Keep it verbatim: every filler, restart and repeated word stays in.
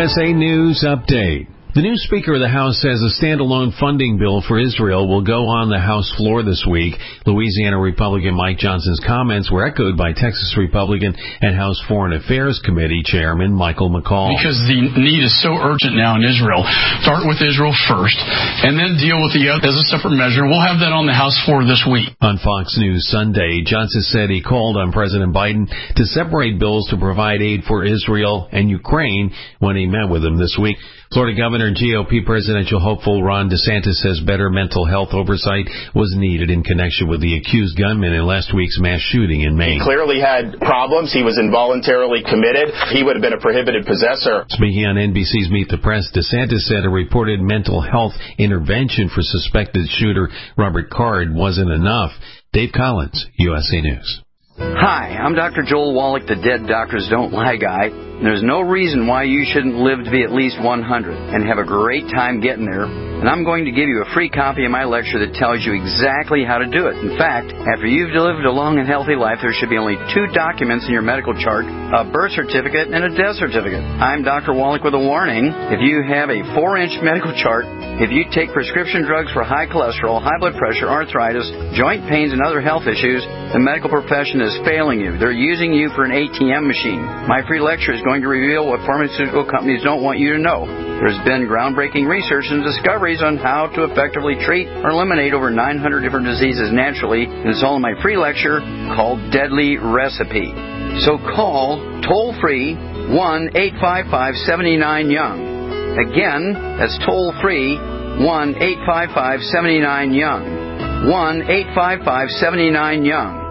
S A News Update. The new Speaker of the House says a standalone funding bill for Israel will go on the House floor this week. Louisiana Republican Mike Johnson's comments were echoed by Texas Republican and House Foreign Affairs Committee Chairman Michael McCall. Because the need is so urgent now in Israel, start with Israel first, and then deal with the other as a separate measure. We'll have that on the House floor this week. On Fox News Sunday, Johnson said he called on President Biden to separate bills to provide aid for Israel and Ukraine when he met with him this week. Florida Governor and G O P presidential hopeful Ron DeSantis says better mental health oversight was needed in connection with the accused gunman in last week's mass shooting in Maine. He clearly had problems. He was involuntarily committed. He would have been a prohibited possessor. Speaking on N B C's Meet the Press, DeSantis said a reported mental health intervention for suspected shooter Robert Card wasn't enough. Dave Collins, U S A News. Hi, I'm Doctor Joel Wallach, the Dead Doctors Don't Lie guy. There's no reason why you shouldn't live to be at least one hundred and have a great time getting there. And I'm going to give you a free copy of my lecture that tells you exactly how to do it. In fact, after you've lived a long and healthy life, there should be only two documents in your medical chart, a birth certificate and a death certificate. I'm Doctor Wallach with a warning. If you have a four-inch medical chart, if you take prescription drugs for high cholesterol, high blood pressure, arthritis, joint pains, and other health issues, the medical profession is failing you. They're using you for an A T M machine. My free lecture is going to reveal what pharmaceutical companies don't want you to know. There's been groundbreaking research and discoveries on how to effectively treat or eliminate over nine hundred different diseases naturally, and it's all in my free lecture called Deadly Recipe. So call toll-free one eight five five seven nine young. Again, that's toll-free one eight five five seven nine young. one eight five five seven nine young.